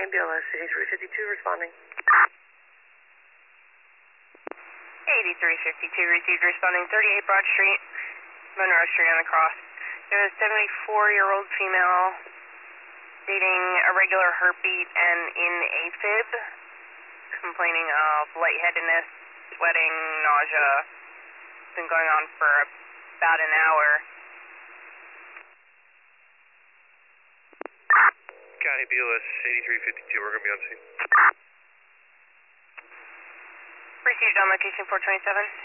County BLS, City 352 responding. 8352 received responding 38 Broad Street, Monroe Street on the cross. There's a 74-year-old female stating irregular heartbeat and in AFib, complaining of lightheadedness, sweating, nausea. It's been going on for about an hour. County BLS 8352, we're going to be on scene. Received on location 427.